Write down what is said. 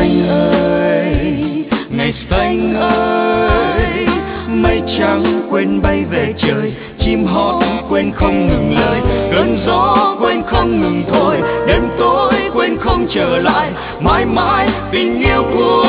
xanh ơi, ngày xanh ơi, mây trắng quên bay về trời, chim hót quên không ngừng lời, cơn gió quên không ngừng thổi, đêm tối quên không trở lại, mãi mãi tình yêu của